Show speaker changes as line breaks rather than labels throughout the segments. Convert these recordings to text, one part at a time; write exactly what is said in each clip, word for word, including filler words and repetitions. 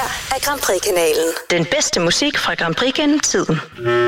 er Grand Prix-kanalen.
Den bedste musik fra Grand Prix gennem tiden.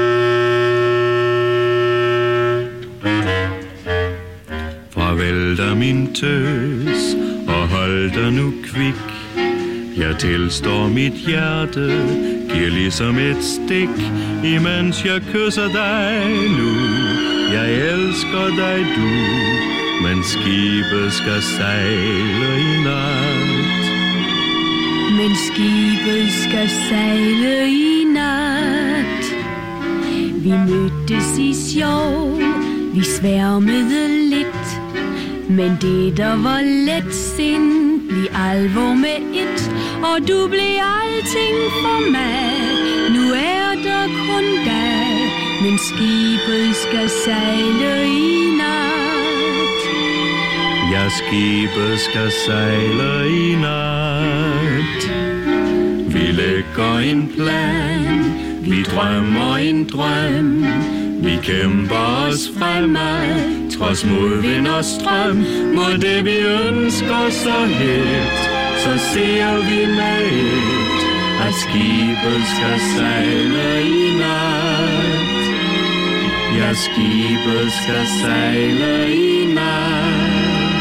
Farvel da min tøs, og hold dig nu kvik. Jeg tilstår mit hjerte, giver ligesom et stik, imens jeg kysser dig nu. Jeg elsker dig du, men skibet skal sejle i nat.
Men skibet skal sejle i nat. Vi mødtes i sjov, vi sværmede lidt, men det der var let sind, blev alvor med et, og du blev alting for mig. Nu er der kun dig, men skibet skal sejle i nat.
Ja, skibet skal sejle i nat. Vi lægger en plan, vi drømmer en drøm. Vi kæmper os fremad, trods modvind og strøm. Mod det vi ønsker så helt, så ser vi med et, at skibet skal sejle i nat. Ja, skibet skal sejle i nat.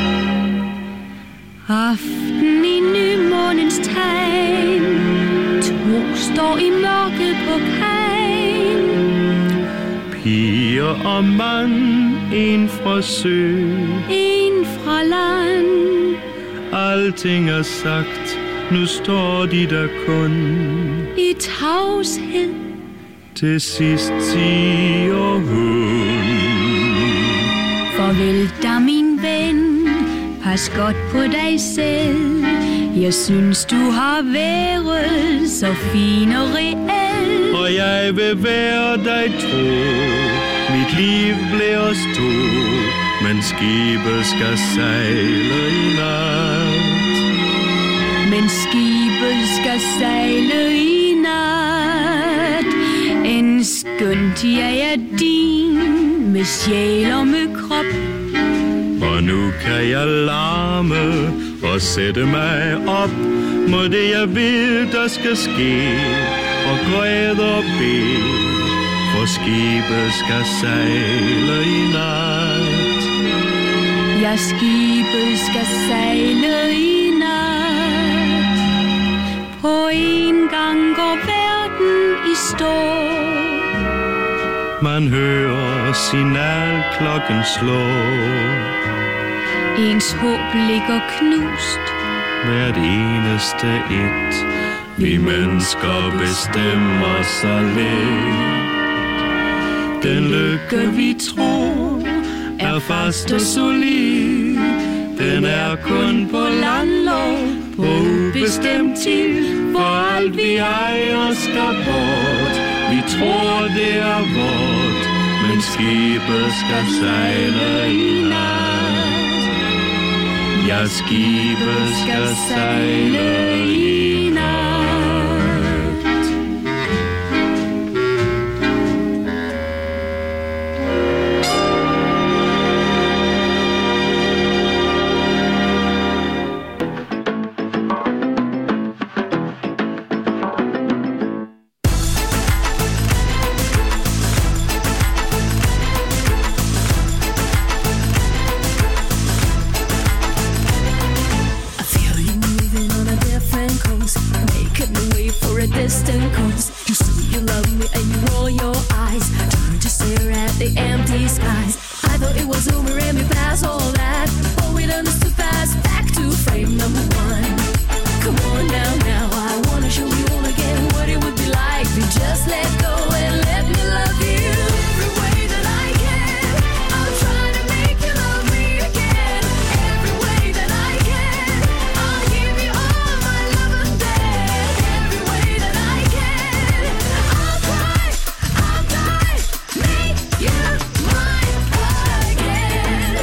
Aften i nymånens tegn, to står i mørket på kajen.
Piger og mand, en fra sø,
en fra land.
Alting er sagt, nu står de der kun
i tavshed.
Til sidst siger hun:
farvel da min ven, pas godt på dig selv. Jeg synes du har været så fin og reel,
og jeg vil være dig tro. Mit liv bliver os to, men skibet skal sejle i nat.
Men skibet skal sejle i nat. En skønt jeg er din, med sjæl og med krop.
Og nu kan jeg larme og sætte mig op mod det jeg vil der skal ske, og græde og bede, for skibet skal sejle i nat.
Ja, skibet skal sejle i nat. På en gang går verden i stå.
Man hører signalklokken slå.
Ens håb ligger knust.
Hvert eneste et. Vi mennesker bestemmer så lidt. Den lykke vi tror er fast og solid. Den er kun på landlov, på ubestemt tid. For alt vi ejer skal bort. Vi tror det er vort, men skibet skal sejle i nat. Ja, skibet skal sejle i nat.
Distant coast, you say you love me and you roll your eyes, turn to stare at the empty skies. I thought it was over and we passed all that, but we done this too fast. Back to frame number one. Come on now, now I wanna show you all again what it would be like to just let go and let me love you. Every way that I can, I'll try to make you love me again. Every way that I can, I'll give you all my love and then. Every way that I can, I'll try, I'll die, make you mine again.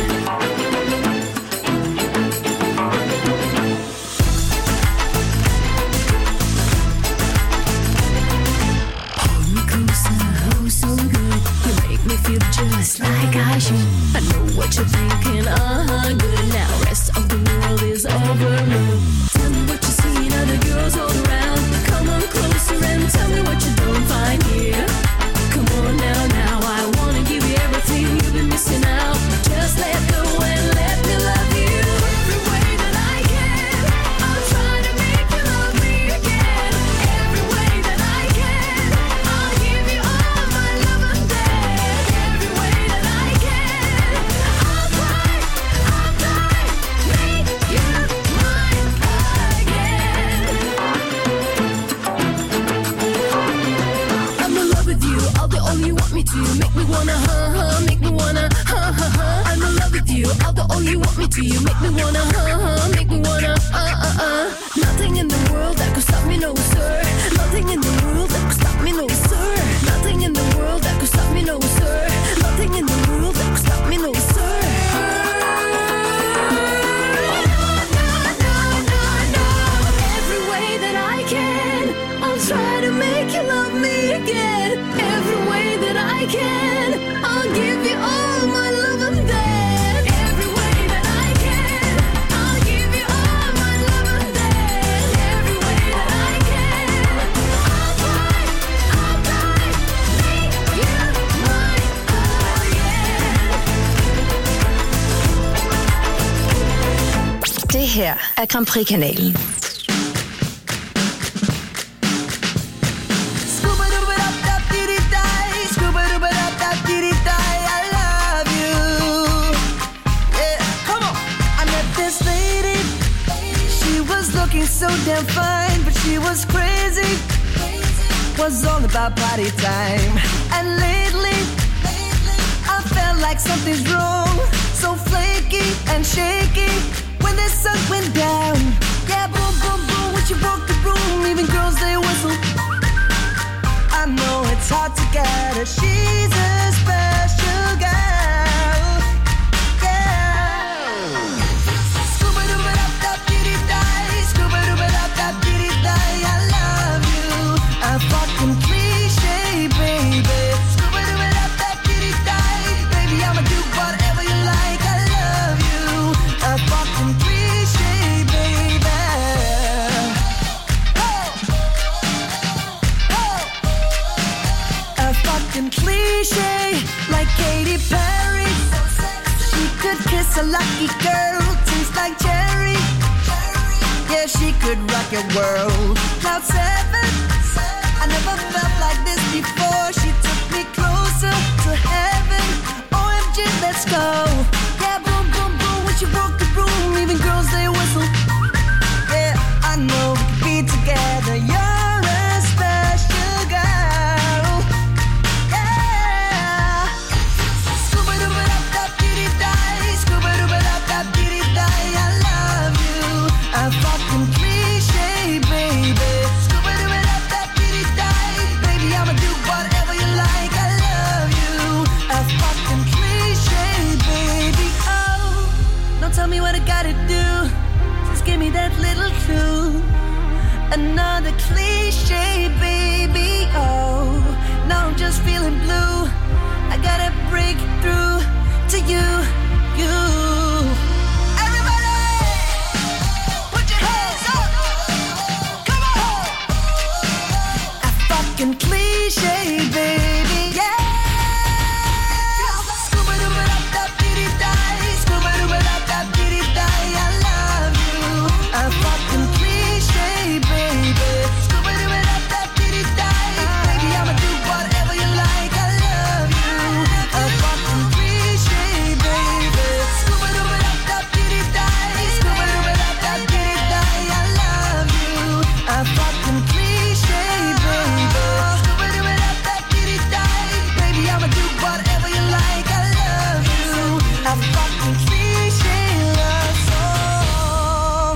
see you make me wanna, uh-huh, make me wanna, uh-uh-uh. Nothing in the world that could stop me, no sir. Nothing in the world that could stop me, no sir. Nothing in the world that could stop me, no sir. Nothing in the world that could stop me, no sir. Every way that I can, I'll try to make you love me again. Every way that I can, I'll give you all my love and then. Every way that I can, I'll give you all my love and then. Every way that I can, I'll try, I'll try, make you mine again.
Det her er Grand Prix-kanalen.
So damn fine, but she was crazy. Was all about party time. And lately, I felt like something's wrong. So flaky and shaky when the sun went down. Yeah, boom, boom, boom, when she broke the room, even girls they whistle. I know it's hard to get her. She's a special girl. Yeah. Scuba dooba da da dee die. Scuba dooba da da dee die. I love you. A fucking cliche, baby. Scuba dooba da da dee die. Baby, I'ma do whatever you like. I love you. A fucking cliche, baby. Oh. Oh. A fucking cliche, like Katy Perry. She could kiss a lucky girl, tastes like cherry. Yeah, she could rock your world. Cloud seven, I never felt like this before. She took me closer to heaven. O M G, let's go. Yeah, boom, boom, boom, when she broke the room, even girls they whistle. Yeah, I know we could be together. You're a special girl. Yeah. Scuba dooba da da dee die. Scuba dooba da da dee die. I love you. A fucking cliche, baby. Scuba dooba da da dee die. Baby, I'ma do whatever you like. I love you. A fucking cliche, baby. Oh, don't tell me what I gotta do. Just give me that little clue. Another cliche, baby. Oh, now I'm just feeling blue. I gotta break through to you, you. Everybody, put your hands up. Come on. A fucking cliche, baby. Yeah. Scuba dooba da da dee die. Scuba dooba da da dee die. I love you. A fucking cliche, baby. Scuba dooba da da dee die. Baby, I'ma do whatever you like. I love you. A fucking cliche, baby. Scuba dooba da da dee die. Scuba dooba da da dee die. I love you. A fucking cliche, baby. Scuba dooba da da dee die. Baby, I'ma do whatever you like. I love you. A fucking cliche love song.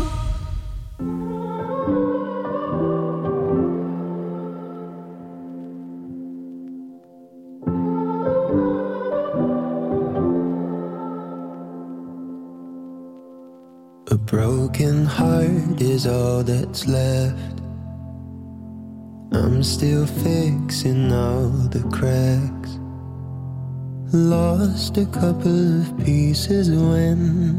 A broken heart is all that's left. I'm still fixing all the cracks. Lost a couple of pieces when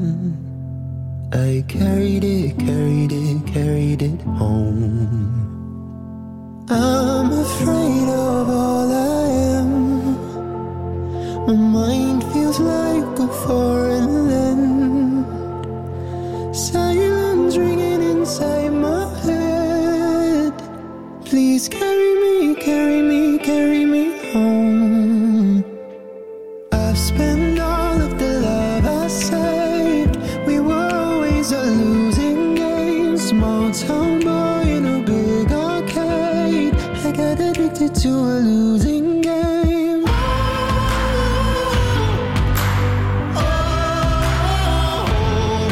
I carried it, carried it, carried it home. I'm afraid of all I am. My mind feels like a foreign land. Silence ringing inside my head. Please carry me, carry me, carry me home. I've spent all of the love I saved. We were always a losing game. Small town boy in a big arcade. I got addicted to a losing game. Oh, oh,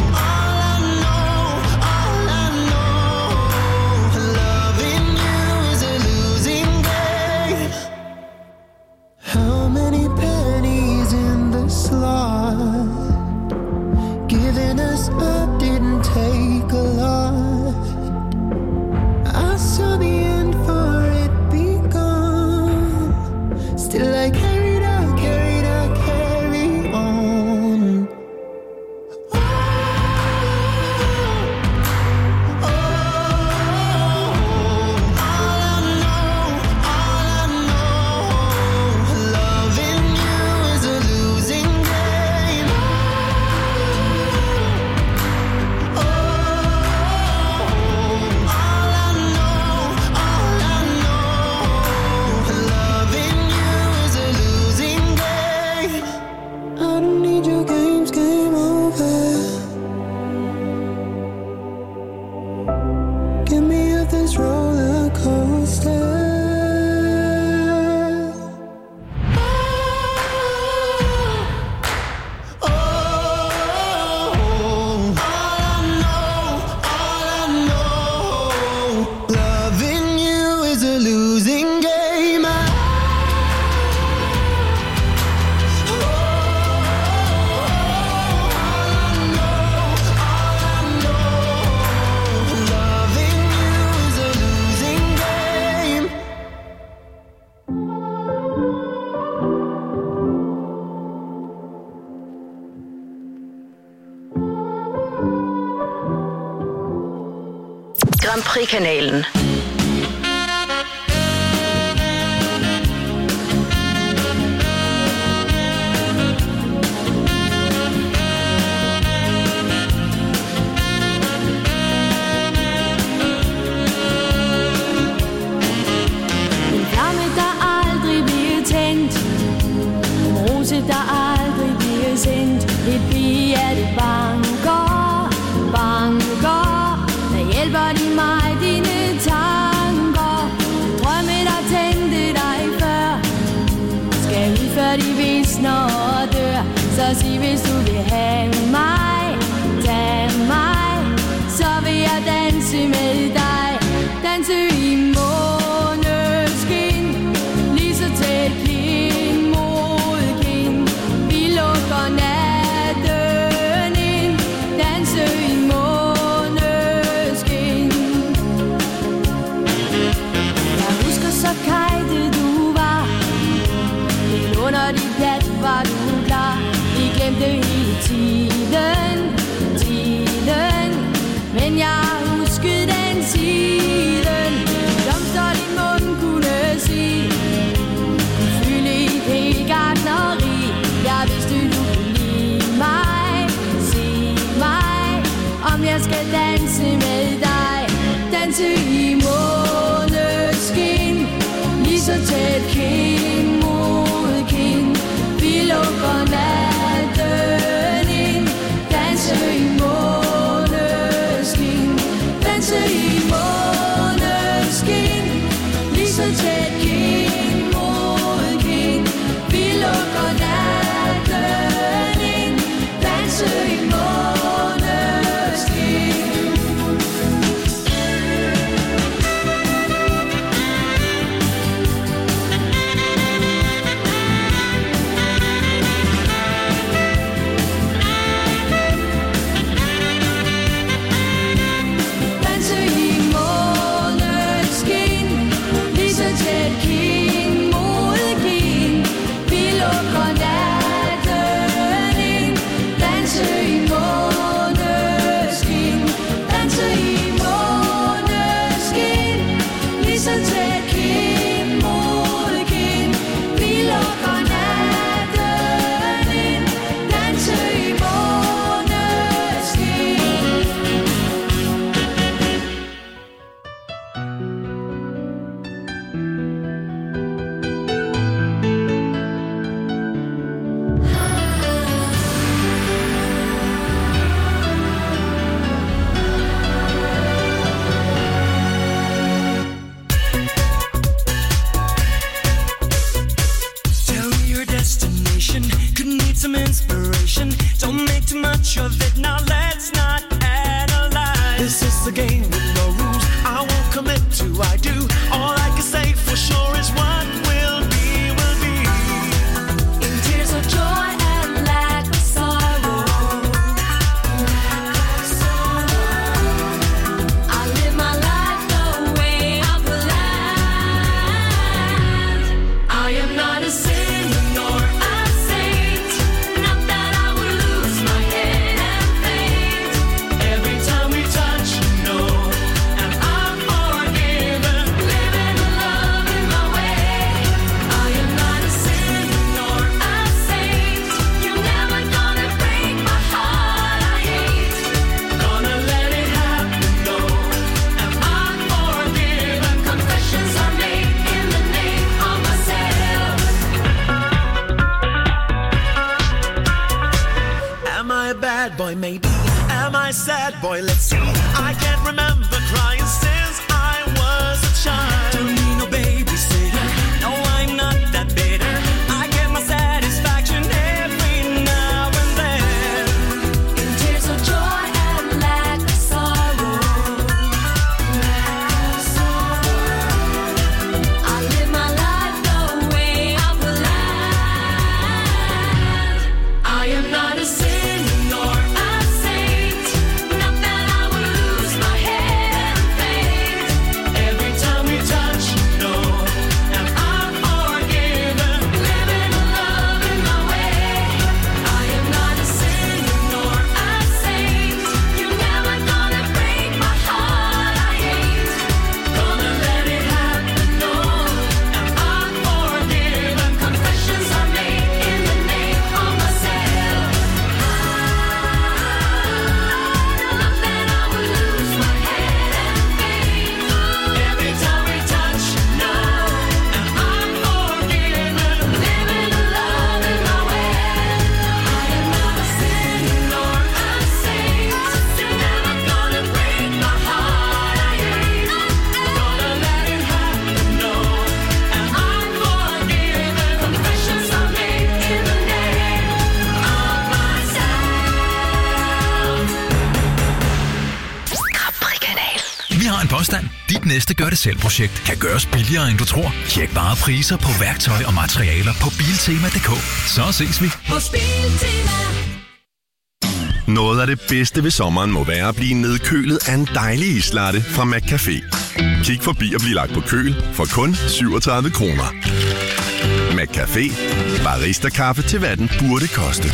Grand Prix-kanalen.
Der aldrig bliver sendt et pige, det banker, banker. Der hjælper de mig, dine tanker. Drømme, der tændte dig før, skal ud før de visner og dør. Så sig, hvis du vil have mig, tag mig, så vil jeg danse med dig. Danse i måneskin, lige så tæt kind mod kind. Vi lukker natten ind, danse i måneskin. Jeg husker så kajte du var, helt under dit plat var du klar. Vi glemte hele tiden, tiden, men jeg husker den siden. Blomster din mund kunne sige, kunne fylde et helt gartneri. Jeg vidste du kunne lide mig, sig mig, om jeg skal danse med dig. Danse i måneskin, lige så tæt kind mod kind. Vi lukker natten ind, danse i måneskin, danse i måneskin, lige så tæt kind mod kind. Vi lukker natten ind, danse i måneskin. Danse i måneskin, lige så tæt kind mod kind. Vi lukker natten ind, danse i måneskin, danse i måneskin, lige så tæt kind mod kind. Vi lukker natten ind, danse i måneskin.
Tell me your destination. Could need some inspiration. Don't make too much of it. Now let's not analyze. This is a game with no rules. I won't commit to I do. All I can say for sure is what will be, will be.
In tears of joy and lack of sorrow, I live my life the way I planned. I am not a sinner nor a saint, not that I would lose my head and faint. Every time we touch, you know, and I'm forgiven, living a love in my way. I am not a sinner nor a saint, you're never gonna break my heart. I ain't gonna let it happen, no, and I'm forgiven. Confessions are made in the name of myself.
Am I a bad boy? Maybe. Am I a sad boy? Let's see. I can't remember crying since I was a child. Don't need no babysitter. No, I'm not that bitter. I get my satisfaction every now and then.
In tears of joy and lack of sorrow, I live my life the way I planned. I am not a sinner nor a saint, not that I would lose my head and faint. Every time we
en påstand? Dit næste gør-det-selv-projekt kan gøres billigere, end du tror. Tjek bare priser på værktøj og materialer på biltema punktum d k. Så ses vi.
Hos Biltema.
Noget af det bedste ved sommeren må være at blive nedkølet af en dejlig islatte fra McCafé. Kig forbi og bliv lagt på køl for kun syvogtredive kroner. McCafé. Barista-kaffe til hvad den burde koste.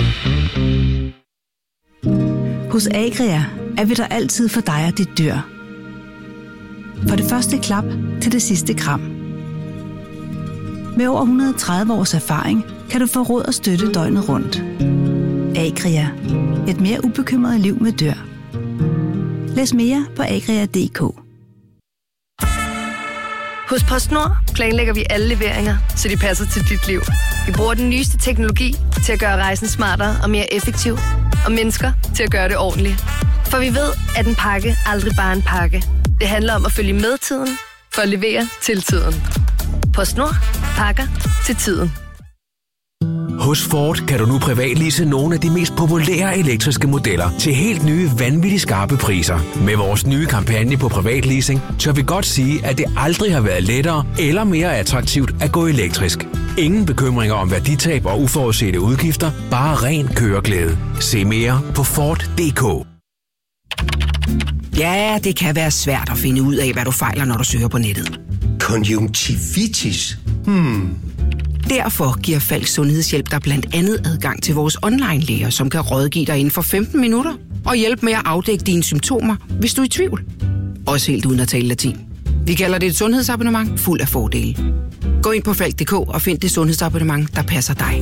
Hos Agria er vi der altid for dig og dit dyr. For det første klap til det sidste kram. Med over et hundrede og tredive års erfaring kan du få råd og støtte døgnet rundt. Agria. Et mere ubekymret liv med dyr. Læs mere på agria punktum d k.
Hos PostNord planlægger vi alle leveringer, så de passer til dit liv. Vi bruger den nyeste teknologi til at gøre rejsen smartere og mere effektiv, og mennesker til at gøre det ordentligt. For vi ved, at en pakke aldrig bare er en pakke. Det handler om at følge med tiden, for at levere til tiden. PostNord. Pakker til tiden.
Hos Ford kan du nu privatlease nogle af de mest populære elektriske modeller til helt nye, vanvittigt skarpe priser. Med vores nye kampagne på privatleasing, tør vi godt sige, at det aldrig har været lettere eller mere attraktivt at gå elektrisk. Ingen bekymringer om værditab og uforudsete udgifter, bare ren køreglæde. Se mere på Ford punktum d k.
Ja, det kan være svært at finde ud af, hvad du fejler, når du søger på nettet.
Konjunktivitis? Hmm...
Derfor giver Falk Sundhedshjælp dig blandt andet adgang til vores online-læger, som kan rådgive dig inden for femten minutter og hjælpe med at afdække dine symptomer, hvis du er i tvivl. Også helt uden at tale latin. Vi kalder det et sundhedsabonnement fuld af fordele. Gå ind på falk punktum d k og find det sundhedsabonnement, der passer dig.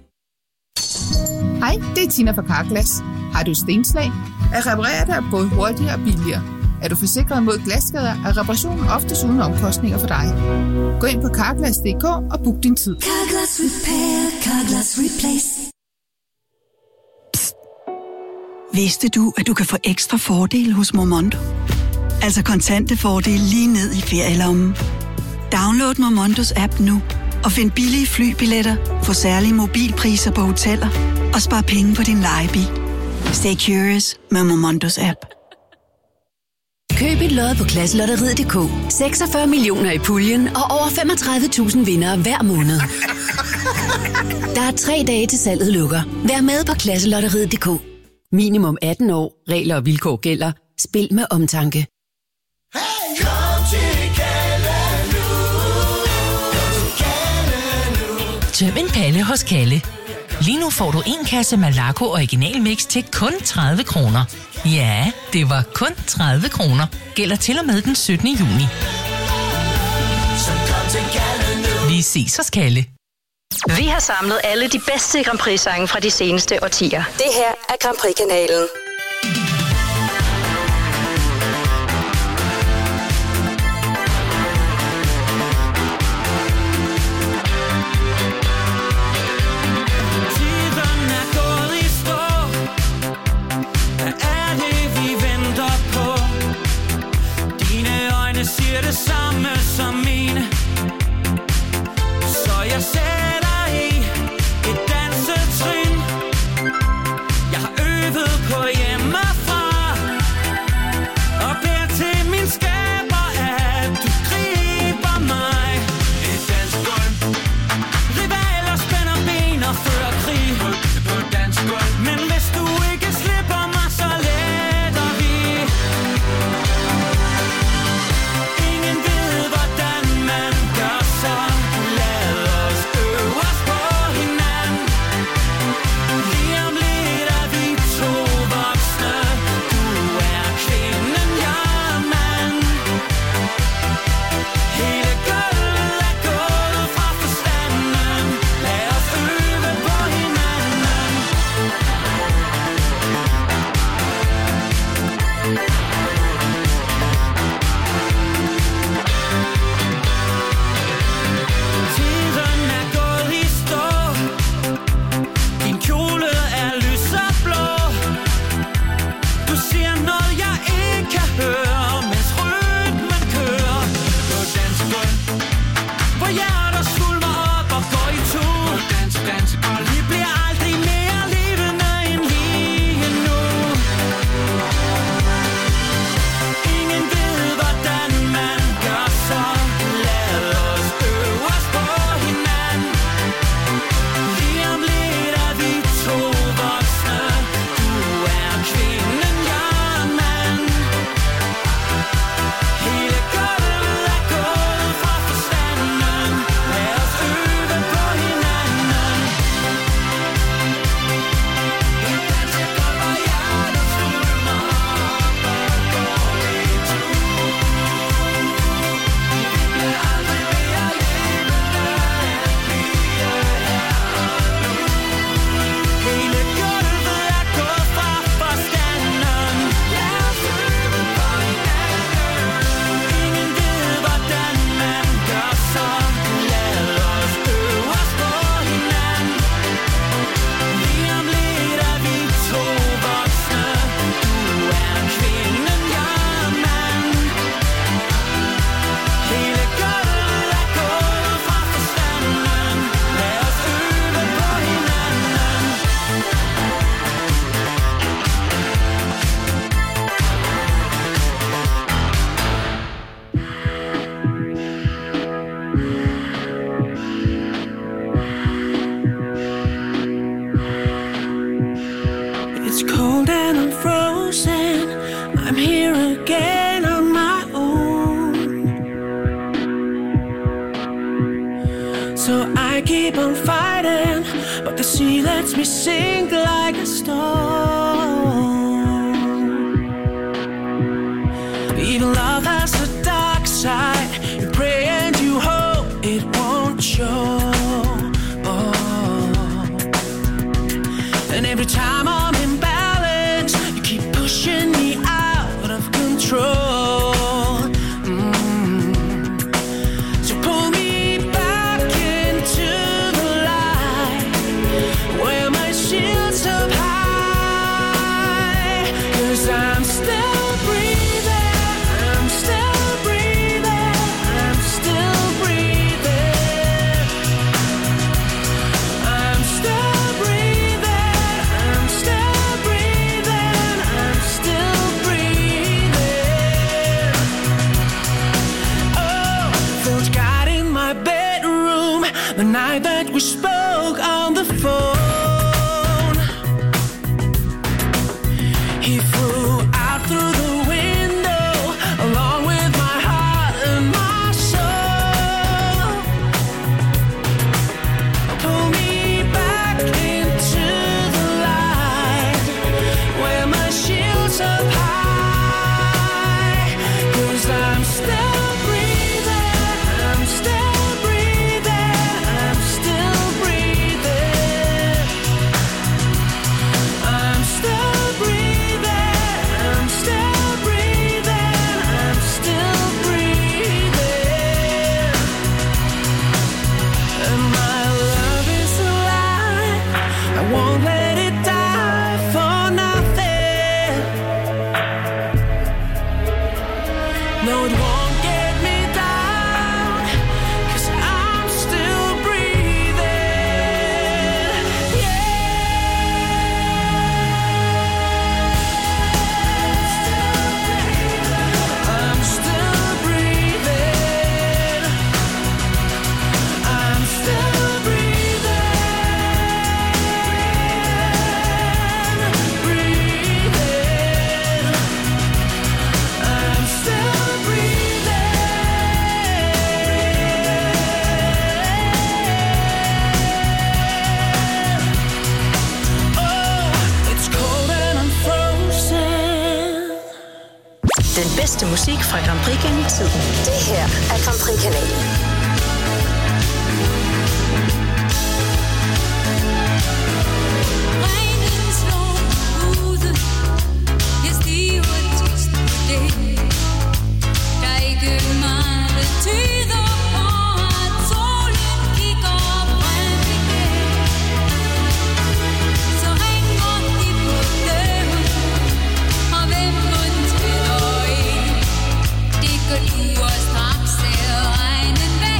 Hej, det er Tina fra Carglass. Har du stenslag? At reparere det er både hurtigere og billigere. Er du forsikret mod glasskader, er reparationen oftest uden omkostninger for dig. Gå ind på carglass punktum d k og book din tid.
Carglass Repair, Carglass Replace.
Psst. Vidste du, at du kan få ekstra fordele hos Momondo? Altså kontante fordele lige ned i ferielommen. Download Momondos app nu og find billige flybilletter, få særlige mobilpriser på hoteller og spar penge på din lejebil. Stay curious med Momondos app.
Køb et lod på Klasselotteriet punktum d k. seksogfyrre millioner i puljen og over femogtredive tusind vindere hver måned. Der er tre dage til salget lukker. Vær med på Klasselotteriet punktum d k. Minimum atten år. Regler og vilkår gælder. Spil med omtanke.
Tøm en palle hos Kalle. Lige nu får du en kasse Malaco Original Mix til kun tredive kroner. Ja, det var kun tredive kroner. Gælder til og med den syttende juni. Vi ses hos Kalle.
Vi har samlet alle de bedste Grand Prix-sange fra de seneste årtier. Det her er Grand Prix-kanalen.
Siger det samme som mine, så jeg sætter i et dansetrin. Jeg har øvet på jer.
I'm here again on my own. So I keep on fighting, but the sea lets me sink like a stone. Even love has a dark side. You pray and you hope it won't show. Oh. And every time I'm in balance, you keep pushing me out of control. Mm. So pull me back into the light, where my shield's up high. 'Cause I'm still breathing, I'm still breathing, I'm still breathing. I'm still breathing, I'm still breathing, I'm still breathing. Oh, felt God in my bedroom the night that we spoke on the phone. He flew out through the window along with my heart and my soul. Pull me back into the light, where my shield's up high. 'Cause I'm still breathing, I'm still breathing, I'm still breathing. I'm still breathing, I'm still breathing, I'm still breathing. And my love is alive, I won't let it die for nothing. No, it won't get me down, 'cause I'm still breathing. I'm still breathing. I'm still breathing. Breathing. I'm still breathing. Oh, it's cold and I'm frozen.
Den bedste musik fra Grand Prix gennem tiden. Det her er Grand Prix-kanalen.
Regnen slår ude. Jeg stiver trist på det. Der er ikke meget, der tyder på, at solen kigger frem igen. Så ringer de på døren, og hvem mon tænder ind? Det går du og straks er regnen væk.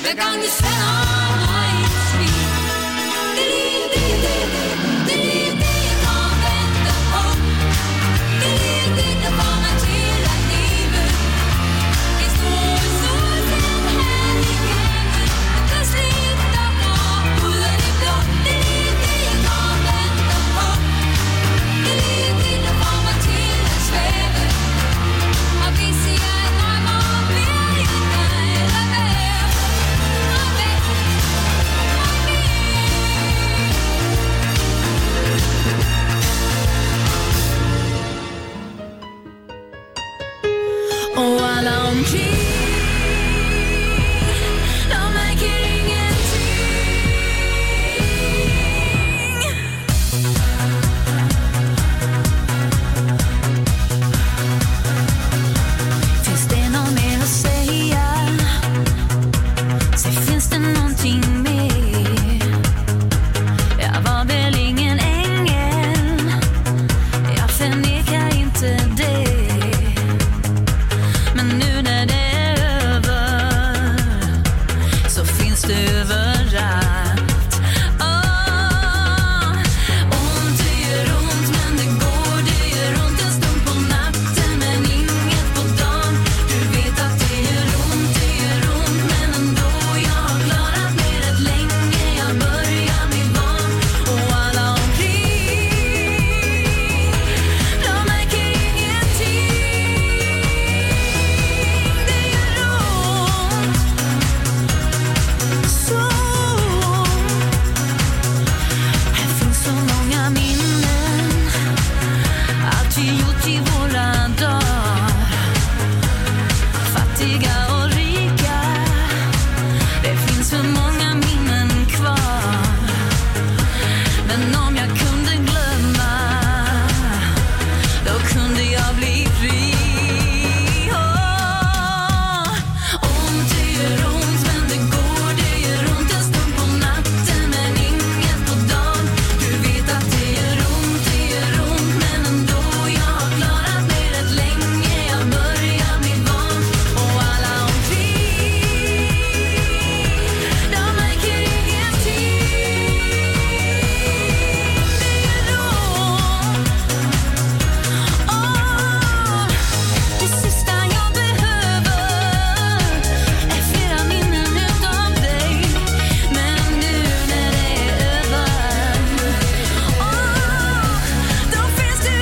Hver gang vi sender mig i et smil. Det er det, det er det, det er det, jeg går og venter på. Det er det, der får mig til at leve. Det store solskin her i gaven, der sliter går ud af det blå. Det er det, jeg går og venter på. Det er det, der får mig til at svæve. Og hvis jeg drømmer om mere i dig, lad være. Og væk, og mere. Og alle omkring, de mærker ingenting. Finns det något mer att säga? Så finns det någonting mer? Jag var väl ingen ängel, jag förnekar inte det. Men nu när det är över så finns det överallt. Åh, ont det gör ont men det går, det gör ont en stund på natten men inget på dagen. Du vet att det gör ont, det gör ont men ändå jag har klarat mig rätt länge. Jag börjar bli van och alla omkring, de märker ingenting. Det gör ont så. Här finns så många minnen, allt vi gjort i våra dagar. Fattiga och rika, det finns för många minnen kvar. Men om jag kunde glömma, då kunde jag bli fri. Åh, ont det gör ont men det går, det gör ont en stund på natten men inget på dagen. Du vet att det gör ont, det gör ont men ändå jag har klarat mig rätt länge. Jag börjar bli van och alla omkring, de märker ingenting. Det gör ont. Åh, det sista jag behöver är flera minnen utav dig. Men nu när det är över, åh, då finns du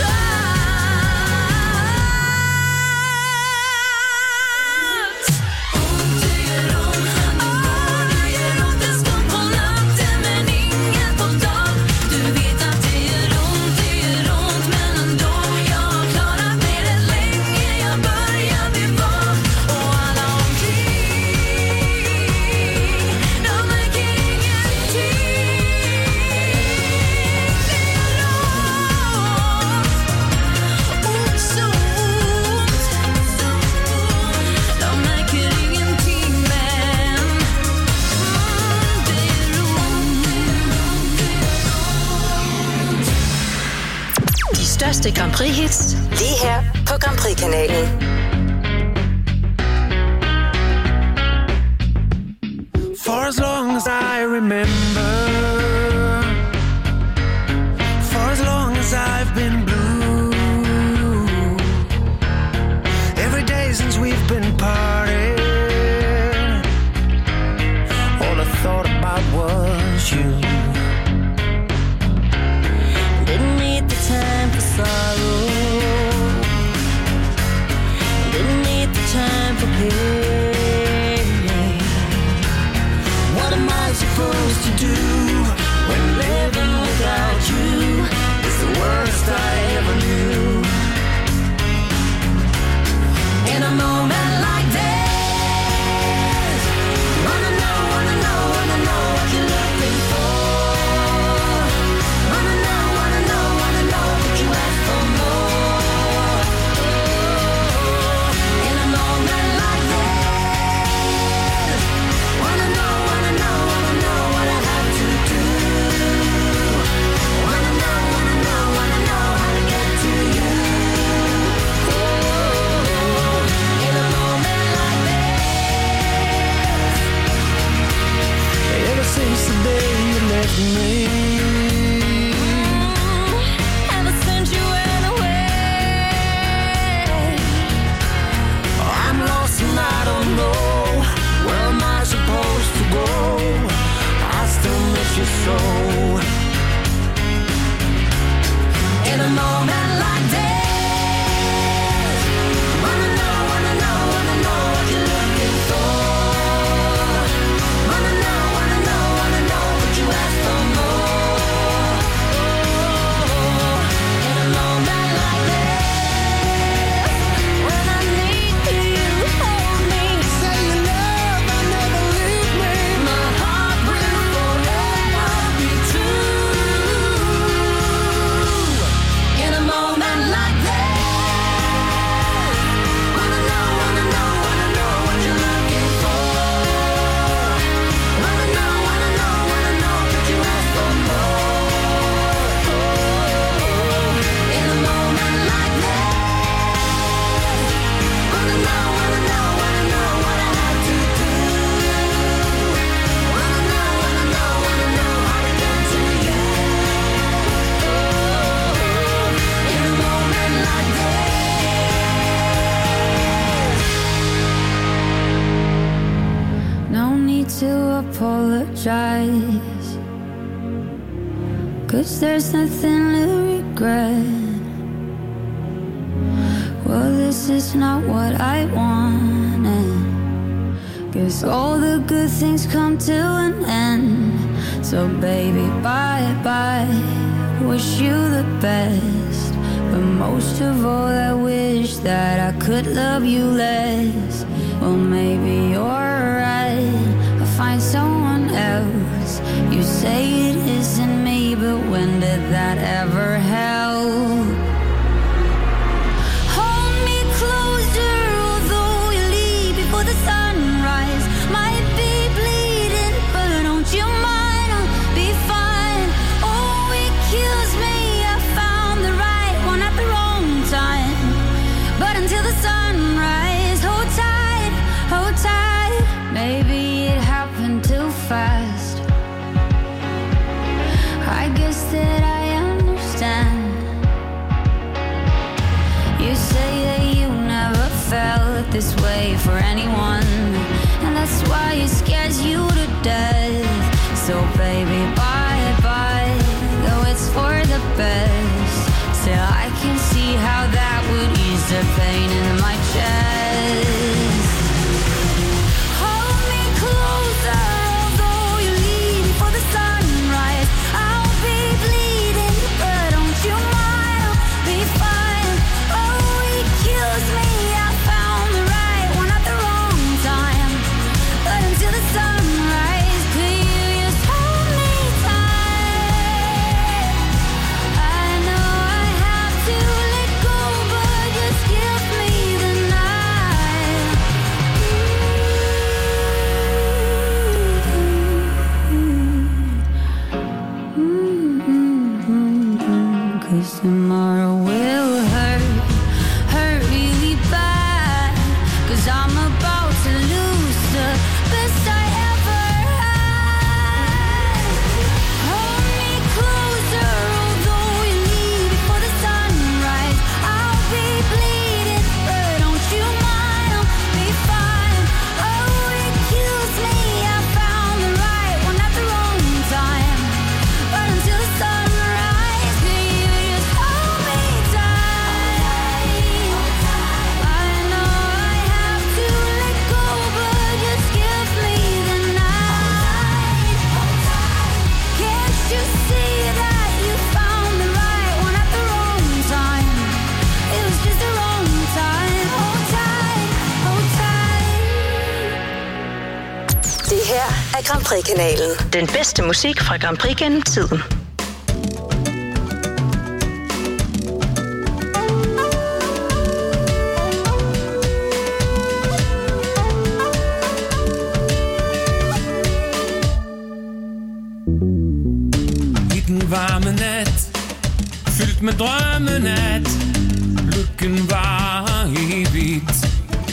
överallt. Ont det gör ont, åh, det gör ont en stund på natten men inget på dagen. Du vet att det gör ont, det gör ont men ändå jag har klarat mig rätt länge. Jag börjar bli van och alla omkring, de märker ingenting. Det gör ont, ont så ont. De märker ingenting men det gör ont.
De største Grand Prix-hits lige her på Grand Prix-kanalen.
For as long as I remember, for as long as I've been blue, every day since we've been parting, all I thought about was you. Didn't need the time for sorrow, didn't need the time for pain. What am I supposed to do when living without you is the worst I ever knew? In a moment like this, wanna know, wanna know, wanna know what you're looking for. Wanna know, wanna know, wanna know what you ask for more. In a moment like this, wanna know, wanna know, wanna know what I have to do. Wanna know, wanna know, wanna know how to
apologize, 'cause there's nothing to regret. Well, this is not what I wanted, 'cause all the good things come to an end. So baby, bye bye, wish you the best, but most of all I wish that I could love you less. Well, maybe you're right, I'll find someone else. You say it isn't me, but when did that ever help? Hold me closer, although you leave before the sunrise. Might be bleeding, but don't you mind, I'll be fine. Oh, it kills me, I found the right one at the wrong time. But until the sunrise, hold tight, hold tight. Maybe it happened too fast. I guess that I understand. You say that you never felt this way for anyone, and that's why it scares you to death. So baby, bye bye, though it's for the best. Still I can see how that would ease the pain in my chest. Hold me closer, although you leave before the sunrise. I'll be bleeding, but don't you mind, I'll be fine. Oh, it kills me, I found the right one at the wrong time. But until the sunrise, could you just hold me tight? I know I have to let go, but just give me the night. 'Cause tomorrow will hurt, hurt really bad. 'Cause I'm about to lose the best I ever had. Hold me closer, although you leave before the sunrise. I'll be bleeding, but don't you mind, I'll be fine. Oh, it kills me, I found the right one at the wrong time. But until the sunrise, could you just hold me tight? I know I have to let go, but just give me the night. Can't you see that you found the right one at the wrong time? It was just the wrong time. Hold tight, hold tight.
Det her er Grand Prix-kanalen. Den bedste musik fra Grand Prix gennem tiden.
I den varme nat, fyldt med drømmen at lykken var evigt.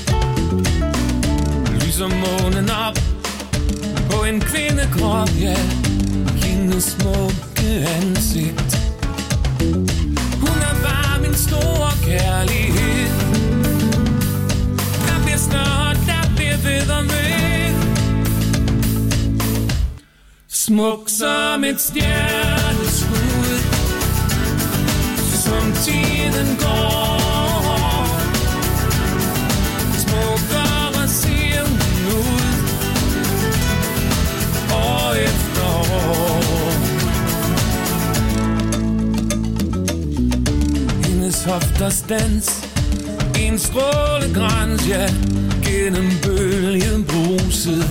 Lyser månen op på en kvindekrop, ja, hendes smukke ansigt. Hun er bare min store kærlighed. Der bliver større, der bliver ved og ved. Smuk som et stjerneskud, som tiden går. Smukkere ser hun ud, år efter år. Hendes hofters dans, en strålegrans, ja, gennem bølgen bruset.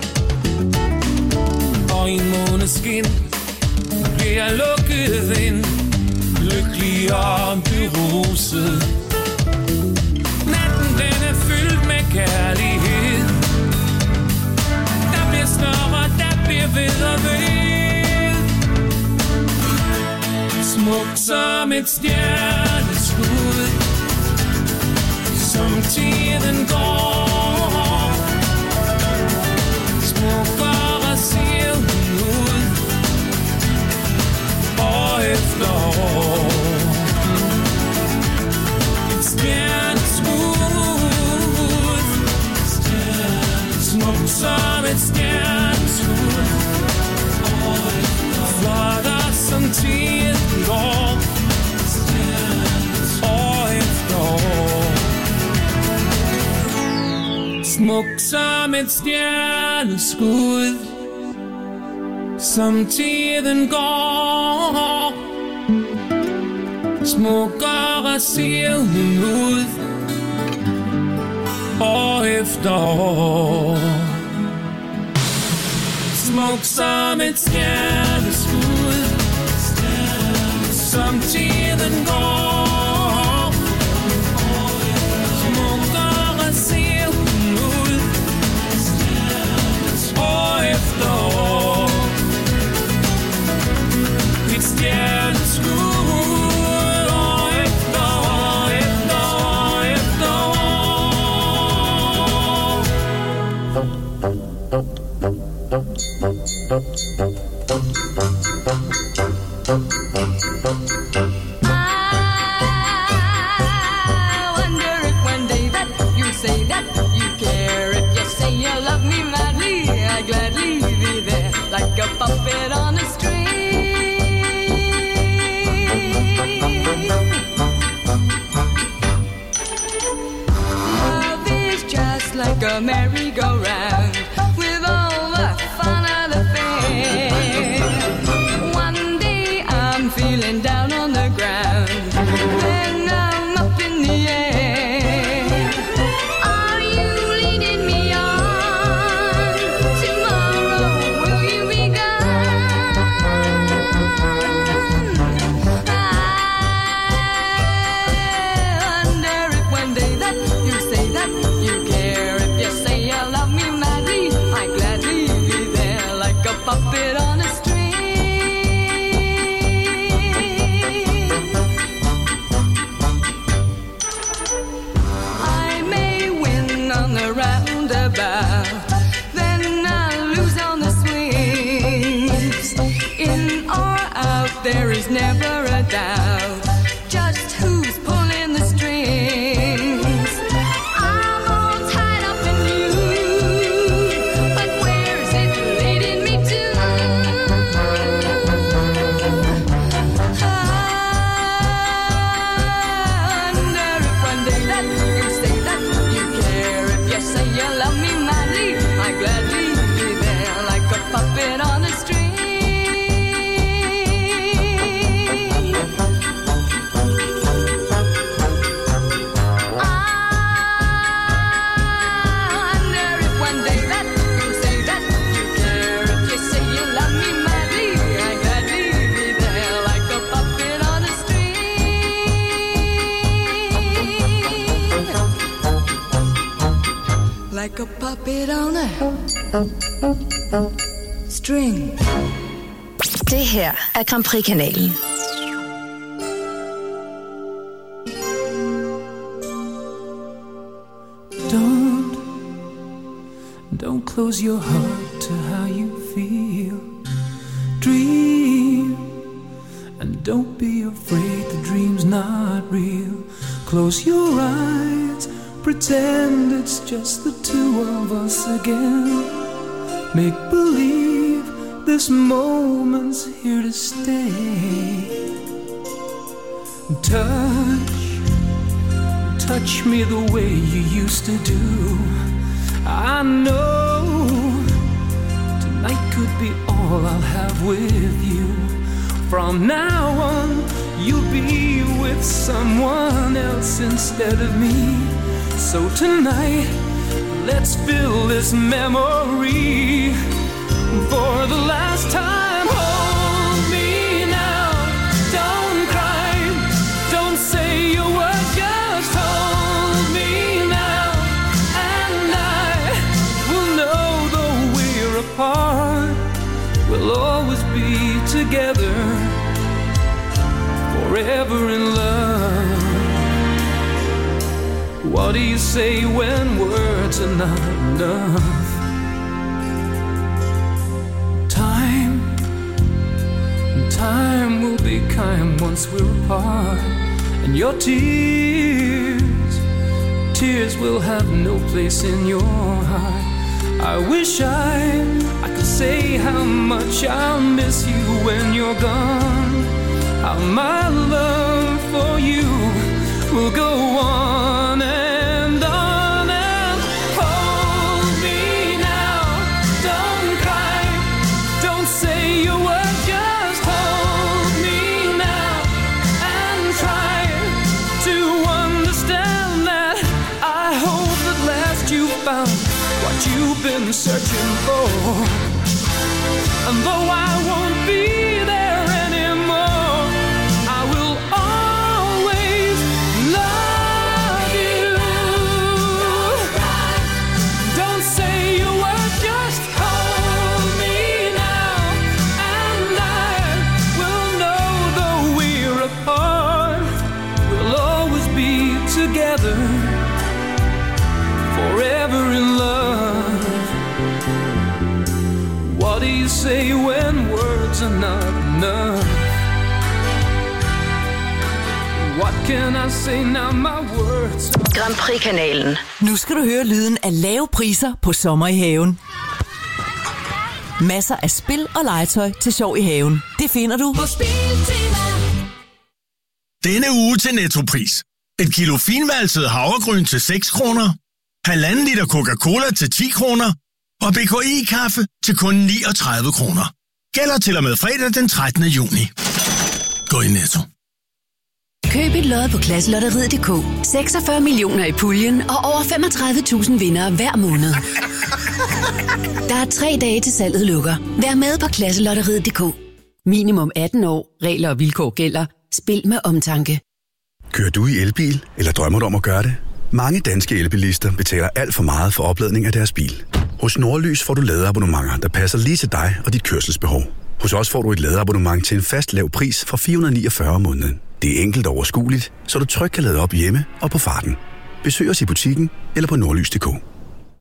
Og i en måneskin bliver jeg lukket ind, lykkelig og beruset. Natten den er fyldt med kærlighed. Der bliver større, der bliver ved og ved. Smuk som et stjerneskud, som tiden går. Smukkere ser hun ud, år efter år. Et stjerneskud, smuk som et stjerneskud. tiden går, år efter år. Smuk som et stjerneskud, som tiden går. Smukkere ser hun ud, år efter år. Smuk som et stjerneskud, som tiden går. Smukkere ser hun ud, år efter år. Et stjerneskud.
Like a puppet on a string. Love is just like a merry-go-round with all the fun of the fair. One day I'm feeling down on the ground, then I'm up in the air. Are you leading me on? Tomorrow will you be gone? I wonder if one day that you say that you care. If you say you love me madly, I gladly be there like a puppet on a string. I may win on the roundabout, then I'll lose on the swings. In or out, there is never a doubt just who's pulling the strings. I'm all tied up in you, but where's it leading me to? I wonder if one day that you say that you care. If you say you love me madly, I gladly be there like a puppet on a string. I wonder if one day that you say that you care. If you say you love me madly, I gladly be there like a puppet on a string. Like a puppet on a string.
Det her er Grand Prix-kanalen.
Don't, don't close your heart to how you feel. Dream, and don't be afraid the dream's not real. Close your eyes, pretend it's just the two of us again. Make believe this moment's here to stay. Touch, touch me the way you used to do. I know tonight could be all I'll have with you. From now on, you'll be with someone else instead of me. So tonight, let's fill this memory for the last time. Hold me now, don't cry, don't say a word, just hold me now. And I will know though we're apart, we'll always be together, forever in love. What do you say when words are not enough? Time, time will be kind once we're apart. And your tears, tears will have no place in your heart. I wish I, I could to say how much I'll miss you when you're gone. How my love for you will go on and on and hold me now. Don't cry, don't say your word, just hold me now and try to understand that I hope at last you found what you've been searching for. And though I won't be there anymore, I will always love you. Don't say a word, just hold me now, and I will know though we're apart, we'll always be together, forever in love. What do you say when words are not enough? What can I say now, my words?
Grand Prix-kanalen.
Nu skal du høre lyden af lave priser på sommer i haven. Masser af spil og legetøj til sjov i haven. Det finder du på Spiltema.
Denne uge til Nettopris. Et kilo finvalset havregryn til seks kroner. Halvanden liter Coca-Cola til ti kroner. Og B K I-kaffe til kun niogtredive kroner. Gælder til og med fredag den trettende juni. Gå i Netto.
Køb et lod på Klasselotteriet punktum d k. seksogfyrre millioner i puljen og over femogtredive tusind vindere hver måned. Der er tre dage til salget lukker. Vær med på Klasselotteriet punktum d k. Minimum atten år. Regler og vilkår gælder. Spil med omtanke.
Kører du i elbil, eller drømmer du om at gøre det? Mange danske elbilister betaler alt for meget for opladning af deres bil. Hos Nordlys får du ladeabonnementer, der passer lige til dig og dit kørselsbehov. Hos os får du et ladeabonnement til en fast lav pris fra fire hundrede og niogfyrre om måneden. Det er enkelt og overskueligt, så du trygt kan lade op hjemme og på farten. Besøg os i butikken eller på nordlys punktum d k.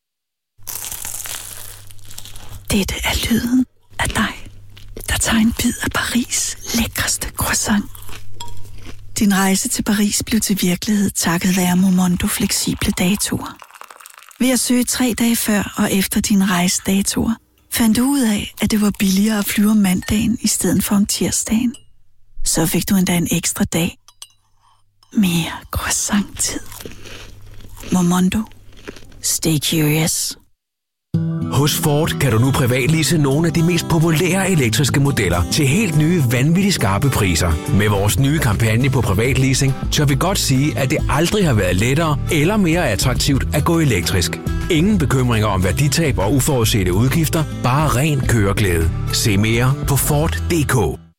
Dette er lyden af dig, der tager en bid af Paris' lækreste croissant. Din rejse til Paris blev til virkelighed takket være Momondo fleksible datoer. Ved at søge tre dage før og efter dine rejsedatoer, fandt du ud af, at det var billigere at flyve om mandagen i stedet for om tirsdagen. Så fik du endda en ekstra dag. Mere croissant-tid. Momondo. Stay curious.
Hos Ford kan du nu privatlease nogle af de mest populære elektriske modeller til helt nye, vanvittigt skarpe priser. Med vores nye kampagne på privatleasing, tør vi godt sige, at det aldrig har været lettere eller mere attraktivt at gå elektrisk. Ingen bekymringer om værditab og uforudsete udgifter, bare ren køreglæde. Se mere på Ford punktum d k.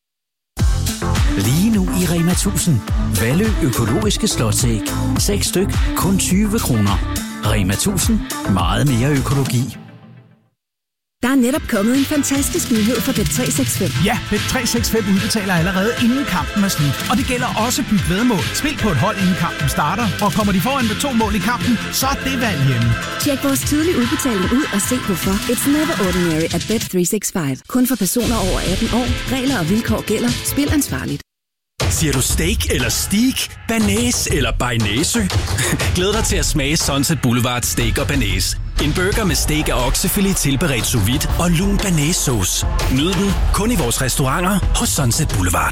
Lige nu i Rema tusind. Valø økologiske slåsæg. seks styk, kun tyve kroner. Rema tusind. Meget mere økologi.
Der er netop kommet en fantastisk nyhed for Bet tre seks fem.
Ja, Bet tre seks fem udbetaler allerede inden kampen er slut. Og det gælder også byt væddemål. Spil på et hold inden kampen starter. Og kommer de foran med to mål i kampen, så er det valg hjemme.
Tjek vores tidlige udbetaling ud og se hvorfor. It's never ordinary at Bet tre seks fem. Kun for personer over atten år. Regler og vilkår gælder. Spil ansvarligt.
Siger du steak eller steak, banæs eller bearnaise? Glæd dig til at smage Sunset Boulevard Steak og Banæs. En burger med steak og oksefilet tilberedt sous vide og lun banæssauce. Nyd den kun i vores restauranter hos Sunset Boulevard.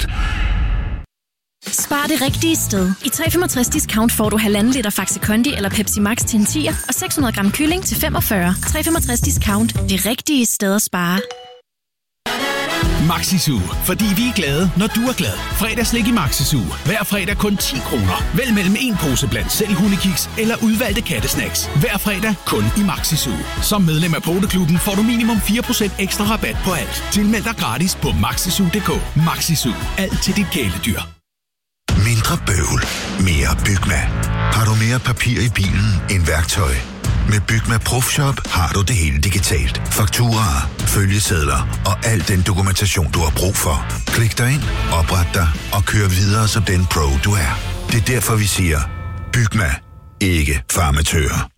Spar det rigtige sted. I tre komma femogtres discount får du halvanden liter Faxe Kondi eller Pepsi Max til en tier og seks hundrede gram kylling til femogfyrre. tre komma femogtres discount. Det rigtige sted at spare.
Maxi-Zoo, fordi vi er glade, når du er glad. Fredagslik i Maxi-Zoo. Hver fredag kun ti kroner. Vælg mellem en pose blandt selv hundekiks eller udvalgte kattesnacks. Hver fredag kun i Maxi-Zoo. Som medlem af Poteklubben får du minimum fire procent ekstra rabat på alt. Tilmeld dig gratis på maxizoo punktum d k. Maxi-Zoo. Alt til dit kæledyr.
Mindre bøvl. Mere Bygma. Har du mere papir i bilen end værktøj? Med Bygma Profshop har du det hele digitalt. Fakturaer, følgesedler og al den dokumentation, du har brug for. Klik dig ind, opret dig og kør videre som den pro, du er. Det er derfor, vi siger, Bygma. Ikke farmatører.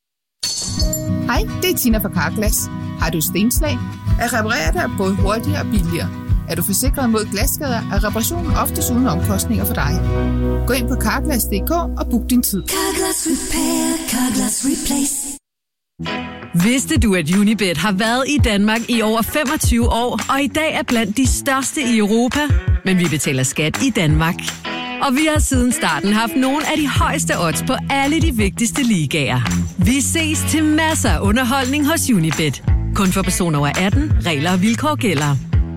Hej, det er Tina fra Carglass. Har du stenslag? At reparere dig er både hurtigere og billigere. Er du forsikret mod glasskader, er reparationen oftest uden omkostninger for dig. Gå ind på carglass punktum d k og book din tid.
Carglass Repair, Carglass Replace.
Vidste du, at Unibet har været i Danmark i over femogtyve år, og i dag er blandt de største i Europa? Men vi betaler skat i Danmark. Og vi har siden starten haft nogle af de højeste odds på alle de vigtigste ligaer. Vi ses til masser af underholdning hos Unibet. Kun for personer over atten. Regler og vilkår gælder.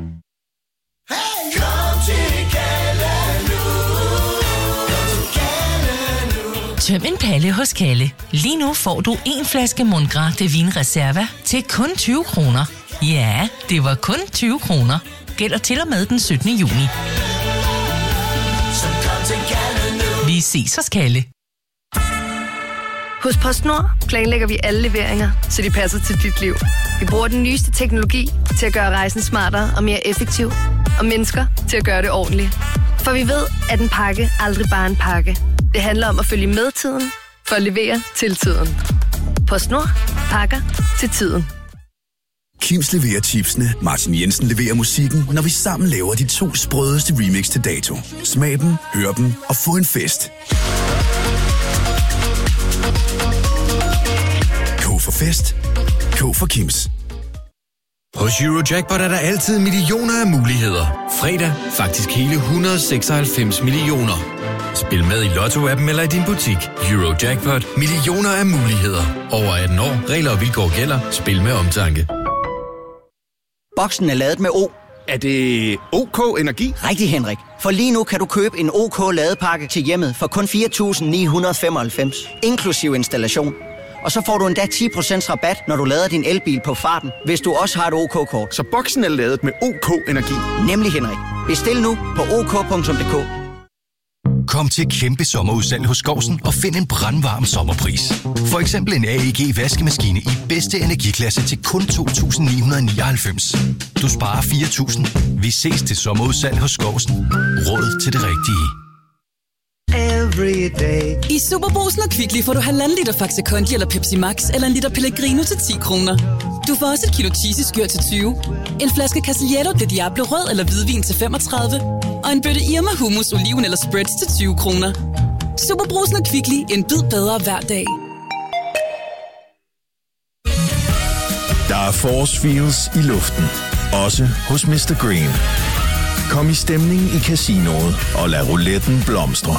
Tøm en palle hos Kalle. Lige nu får du en flaske Mundgras de Vin Reserva til kun tyve kroner. Ja, det var kun tyve kroner. Gælder til og med den syttende juni. Vi ses hos Kalle.
Hos PostNord planlægger vi alle leveringer, så de passer til dit liv. Vi bruger den nyeste teknologi til at gøre rejsen smartere og mere effektiv. Og mennesker til at gøre det ordentligt. For vi ved, at en pakke aldrig bare er en pakke. Det handler om at følge med tiden, for at levere til tiden. PostNord. Pakker til tiden.
Kims leverer chipsene, Martin Jensen leverer musikken, når vi sammen laver de to sprødeste remix til dato. Smag dem, hør dem og få en fest. K for fest. K for Kims.
Hos Eurojackpot er der altid millioner af muligheder. Fredag faktisk hele et hundrede og seksoghalvfems millioner. Spil med i Lotto-appen eller i din butik. Eurojackpot. Millioner af muligheder. Over atten år. Regler og vilkår gælder. Spil med omtanke.
Boksen er ladet med O.
Er det OK Energi?
Rigtig, Henrik. For lige nu kan du købe en OK ladepakke til hjemmet for kun fire tusind ni hundrede og femoghalvfems. Inklusiv installation. Og så får du endda ti procent rabat, når du lader din elbil på farten, hvis du også har et OK-kort.
Så boksen er ladet med OK Energi?
Nemlig, Henrik. Bestil nu på ok punktum d k.
Kom til kæmpe sommerudsalg hos Skovsen og find en brandvarm sommerpris. For eksempel en A E G vaskemaskine i bedste energiklasse til kun to tusind ni hundrede og nioghalvfems. Du sparer fire tusind. Vi ses til sommerudsalg hos Skovsen. Råd til det rigtige.
I Superbrugsen og Kvickly får du halvanden liter Faxe Kondi eller Pepsi Max eller en liter Pellegrino til ti kroner. Du får også et kilo cheesy-skyr til tyve, en flaske Casiello de Diablo rød eller hvidvin til femogtredive og en bøtte Irma hummus, oliven eller spreads til tyve kroner. Superbrugsen og Kvickly, en bid bedre hver dag.
Der er force feels i luften, også hos mister Green. Kom i stemning i casinoet og lad rouletten blomstre.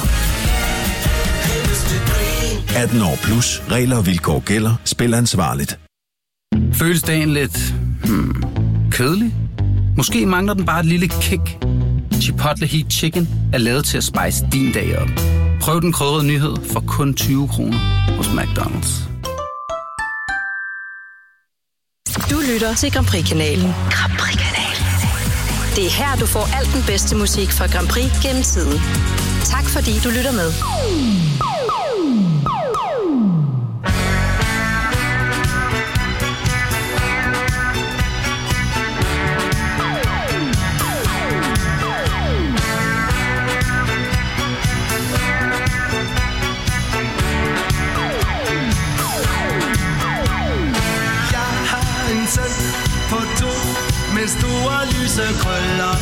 atten år plus. Regler og vilkår gælder. Spil ansvarligt.
Føles dagen lidt hmm, kedelig? Måske mangler den bare et lille kick. Chipotle Heat Chicken er lavet til at spice din dag op. Prøv den krydrede nyhed for kun tyve kroner hos McDonald's.
Du lytter til Grand Prix-kanalen. Grand Prix-kanalen. Det er her, du får alt den bedste musik fra Grand Prix gennem tiden. Tak fordi du lytter med.
På to med store lyse krøller.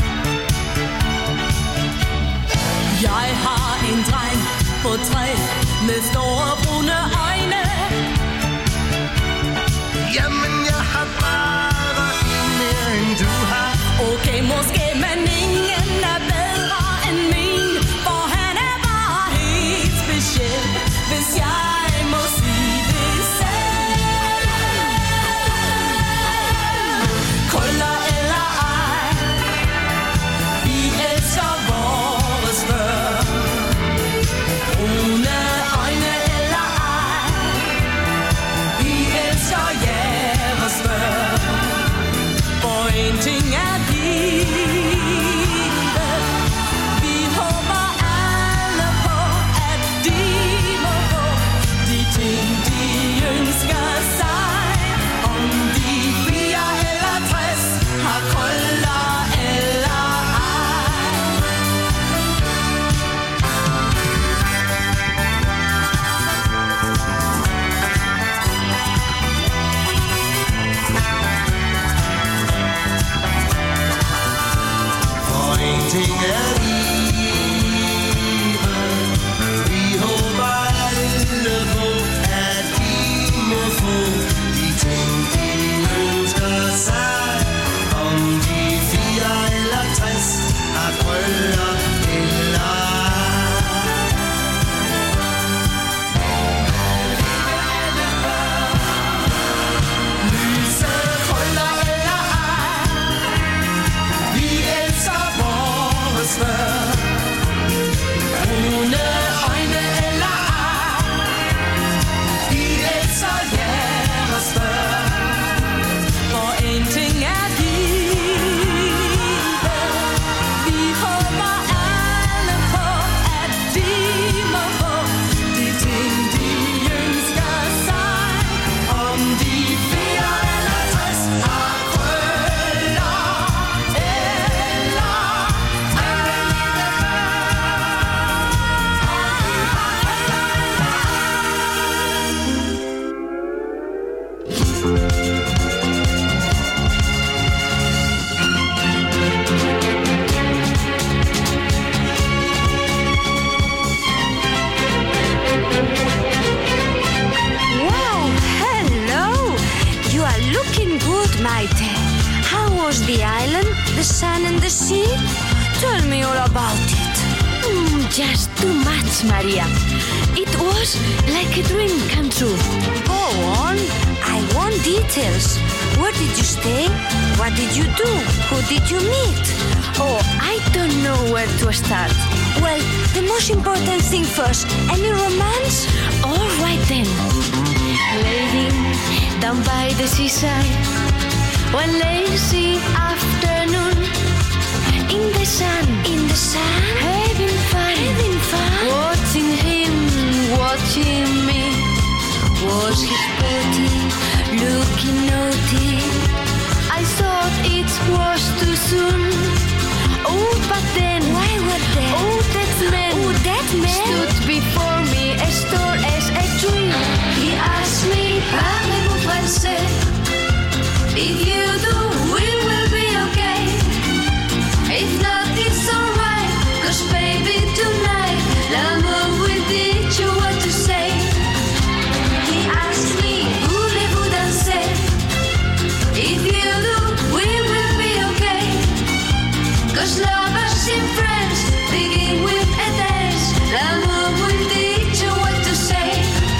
Jeg har en dreng på tre med store brune øjne.
Jamen jeg har bare en mere end du har.
Okay, måske, men ingen er bedre end min, for han er bare helt speciel, hvis jeg må sige det selv. Krøller eller ej, vi elsker vores børn. Brune øjne
Maite, how was the island, the sun and the sea? Tell me all about it. Mm, just too much, Maria. It was like a dream come true. Go on, I want details. Where did you stay? What did you do? Who did you meet? Oh, I don't know where to start. Well, the most important thing first. Any romance? All right then. Lady, down by the seaside, one lazy afternoon, in the sun, in the sun, having fun, having fun, watching him, watching me. Was his beauty looking naughty? I thought it was too soon. Oh, but then, why were they? Oh, that man, oh, that man stood before me as tall as a tree. He asked me, parlez-vous français? If you do, we will be okay. If not, it's alright. 'Cause baby, tonight, l'amour will teach you what to say. He asked me, voulez-vous danser? If you do, we will be okay. 'Cause lovers and friends begin with a dance. L'amour will teach you what to say.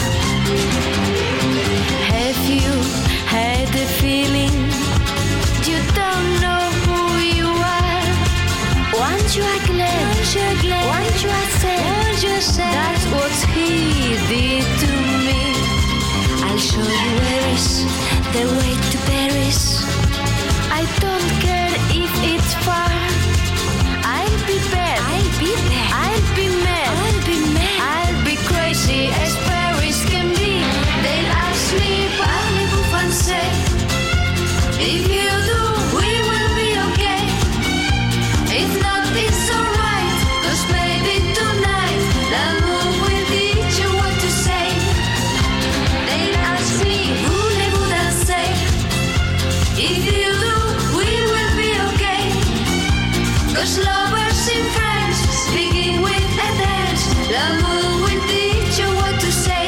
Have you had the feeling you don't know who you are? Once you are glad, once you are glad, once you are sad, once you are sad, that's what he did to me. I'll show you where is the way to Paris. I don't care if it's far. I'll be bad, I'll be bad, I'll be mad, I'll be mad, I'll be crazy as Paris can be. They'll ask me, parlez-vous français? If you do, we will be okay. If not, it's alright. 'Cause maybe tonight, l'amour will teach you what to say. They'll ask me, voulez-vous danser? If you do, we will be okay. 'Cause lovers and friends begin with a dance. L'amour will teach you what to say.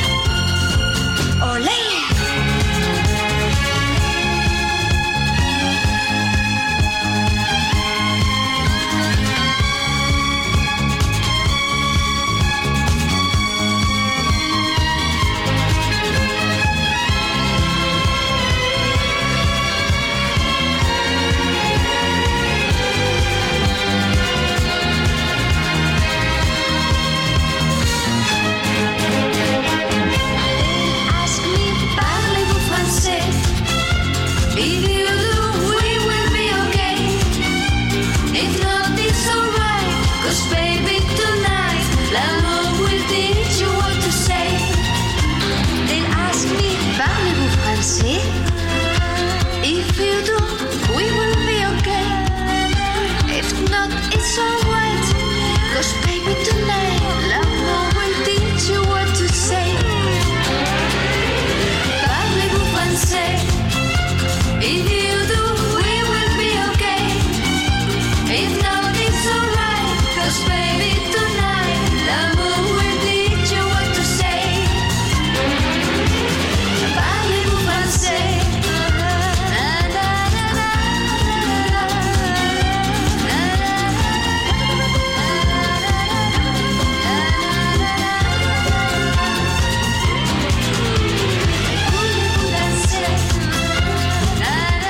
Olé! Ask me, parlez-vous français? If you do, we will be okay. If not, it's alright. 'Cause baby, tonight, l'amour will teach you what to say. They'll ask me, parlez-vous français? If you do, we will be okay. If not, it's alright. 'Cause baby, tonight, l'amour will teach you what to say. Parlez-vous français? If you do, we will be okay. If not, it's alright. 'Cause baby, tonight, l'amour will teach you what to say. Parlez-vous français? Na, na, na, na, na, na, Voulez-vous danser? Na, na,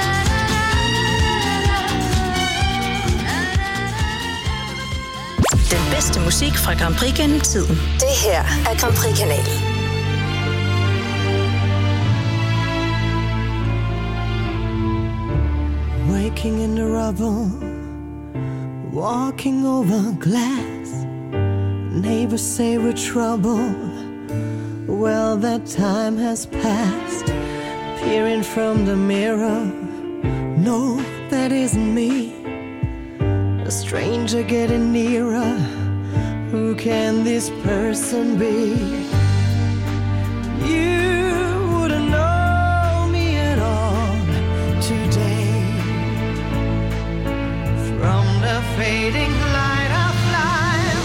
Den bedste musik fra Grand Prix gennem tiden. Det her er Grand Prix-kanalen.
Waking in the rubble, walking over glass. Neighbors say we're trouble. Well, that time has passed. Peering from the mirror, no, that isn't me. A stranger getting nearer. Who can this person be? You